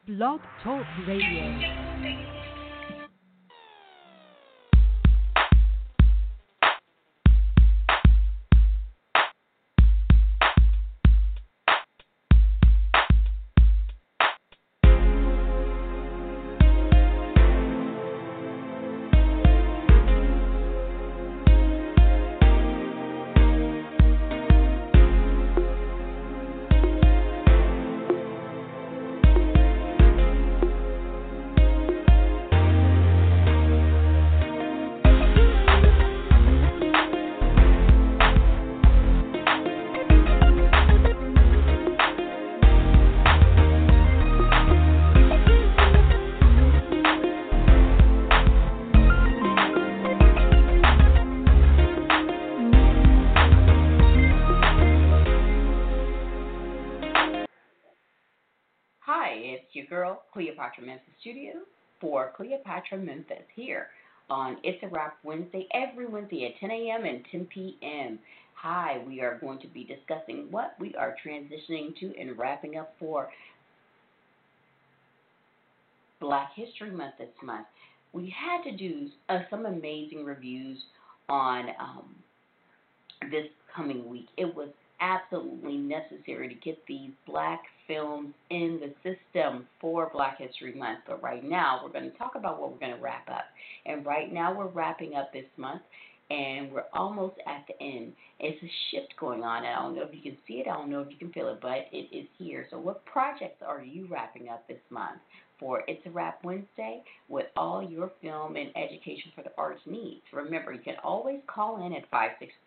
Blog Talk Radio. Girl, Cleopatra Memphis Studio for Cleopatra Memphis here on It's a Wrap Wednesday, every Wednesday at 10 a.m. and 10 p.m. Hi, we are going to be discussing what we are transitioning to and wrapping up for Black History Month this month. We had to do some amazing reviews on this coming week. It was absolutely necessary to get these Black films in the system for Black History Month. But right now, we're going to talk about what we're going to wrap up. And right now, we're wrapping up this month, and we're almost at the end. It's a shift going on. I don't know if you can see it. I don't know if you can feel it, but it is here. So what projects are you wrapping up this month for It's a Wrap Wednesday with all your film and education for the arts needs? Remember, you can always call in at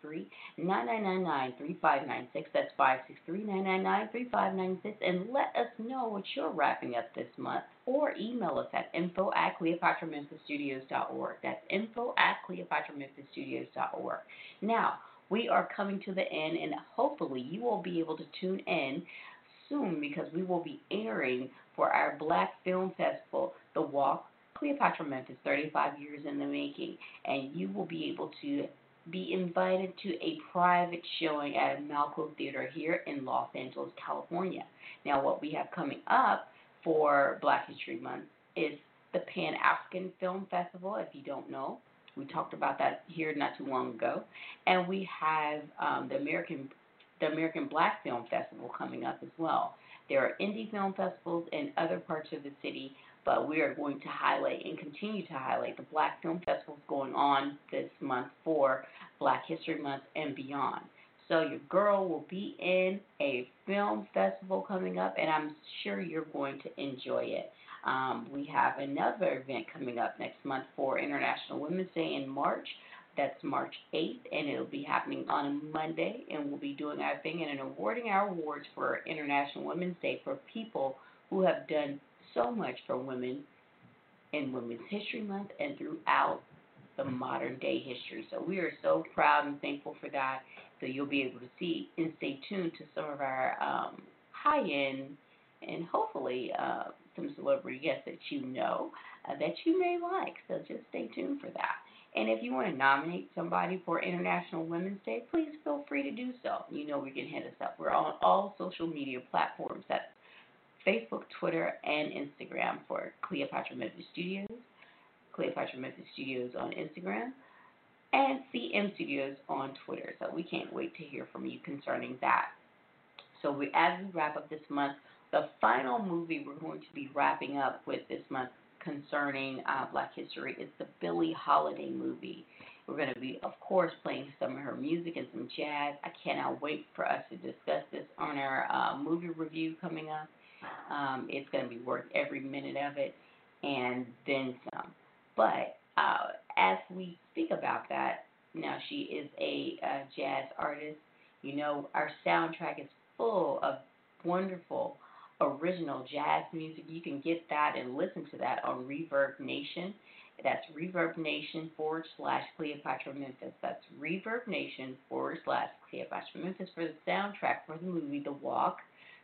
563-9999-3596. That's 563-999-3596, and let us know what you're wrapping up this month, or email us at info@cleopatramemphisstudios.org. That's info@cleopatramemphisstudios.org. Now, we are coming to the end, and hopefully you will be able to tune in soon, because we will be airing for our Black Film Festival, The Walk, Cleopatra Memphis, 35 years in the making. And you will be able to be invited to a private showing at Malco Theater here in Los Angeles, California. Now, what we have coming up for Black History Month is the Pan-African Film Festival, if you don't know. We talked about that here not too long ago. And we have the American Black Film Festival coming up as well. There are indie film festivals in other parts of the city, but we are going to highlight and continue to highlight the Black Film Festivals going on this month for Black History Month and beyond. So your girl will be in a film festival coming up, and I'm sure you're going to enjoy it. We have another event coming up next month for International Women's Day in March. That's March 8th, and it'll be happening on a Monday, and we'll be doing our thing and awarding our awards for International Women's Day for people who have done so much for women in Women's History Month and throughout the modern day history. So we are so proud and thankful for that. So you'll be able to see and stay tuned to some of our high-end and hopefully some celebrity guests that you know that you may like. So just stay tuned for that. And if you want to nominate somebody for International Women's Day, please feel free to do so. You know, we can hit us up. We're on all social media platforms. That's Facebook, Twitter, and Instagram for Cleopatra Memphis Studios, Cleopatra Memphis Studios on Instagram, and CM Studios on Twitter. So we can't wait to hear from you concerning that. So as we wrap up this month, the final movie we're going to be wrapping up with this month concerning Black history is the Billie Holiday movie. We're going to be, of course, playing some of her music and some jazz. I cannot wait for us to discuss this on our movie review coming up. It's going to be worth every minute of it and then some. But as we speak about that, now she is a jazz artist. You know, our soundtrack is full of wonderful original jazz music. You can get that and listen to that on Reverb Nation. That's Reverb Nation /Cleopatra Memphis. That's Reverb Nation /Cleopatra Memphis for the soundtrack for the movie The Walk,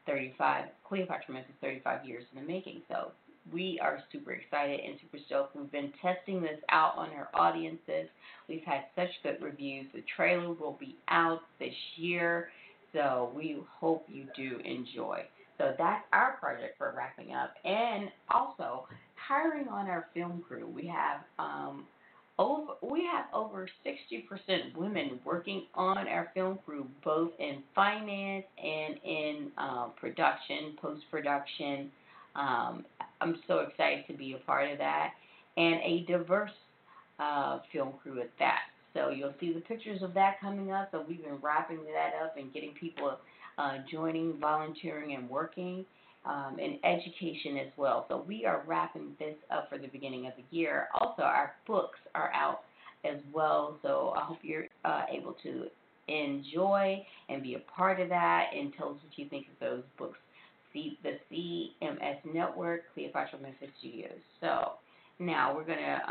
Cleopatra Memphis, 35 years in the making. So we are super excited and super stoked. We've been testing this out on our audiences. We've had such good reviews. The trailer will be out this year, so we hope you do enjoy. So that's our project for wrapping up, and also hiring on our film crew. We have over 60% women working on our film crew, both in finance and in production, post production. I'm so excited to be a part of that, and a diverse film crew at that. So you'll see the pictures of that coming up. So we've been wrapping that up and getting people joining, volunteering, and working in education as well. So we are wrapping this up for the beginning of the year. Also, our books are out as well. So I hope you're able to enjoy and be a part of that, and tell us what you think of those books. See the CMS Network, Cleopatra Memphis Studios. So now we're going to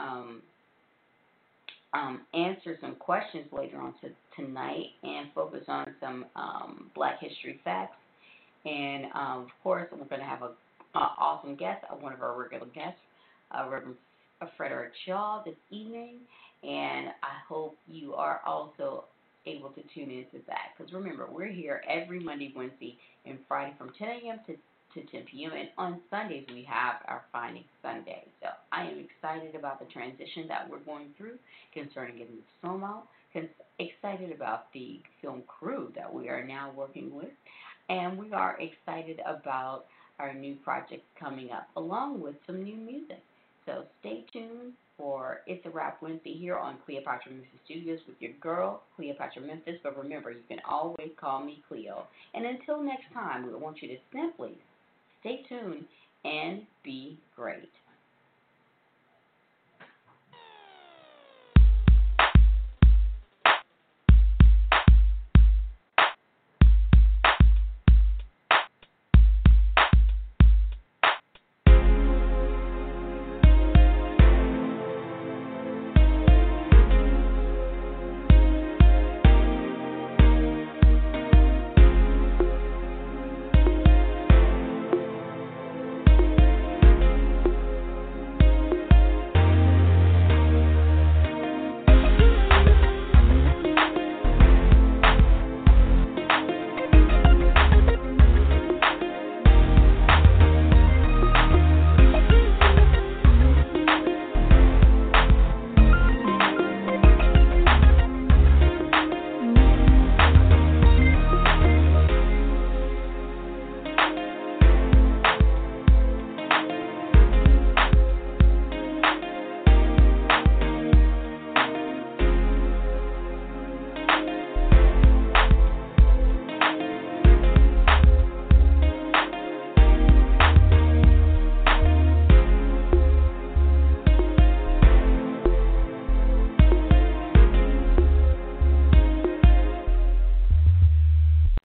answer some questions later on tonight and focus on some Black History facts. And of course, we're going to have an awesome guest, one of our regular guests, Reverend Frederick Shaw, this evening. And I hope you are also able to tune into that. Because remember, we're here every Monday, Wednesday, and Friday from 10 a.m. to 10 p.m. And on Sundays, we have our Finding Sunday. So I am excited about the transition that we're going through concerning getting the film out. Excited about the film crew that we are now working with. And we are excited about our new project coming up, along with some new music. So stay tuned for It's a Wrap Wednesday here on Cleopatra Memphis Studios with your girl, Cleopatra Memphis. But remember, you can always call me Cleo. And until next time, we want you to simply stay tuned and be great.